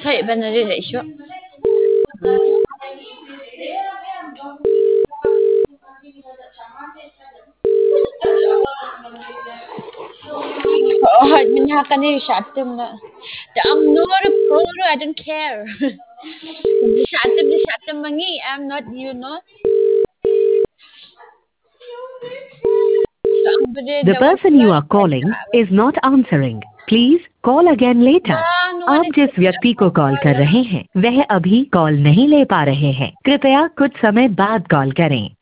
Hey, benediction. Oh, min hakani shatim na. I'm not a pro. I don't care. The shatim mangi. I'm not. You know. Somebody The the one person you are calling is not answering. Please call again later. no one आप जिस व्यक्ति को call कर रहे हैं वह अभी call नहीं ले पा रहे हैं। कृपया कुछ समय बाद कॉल करें।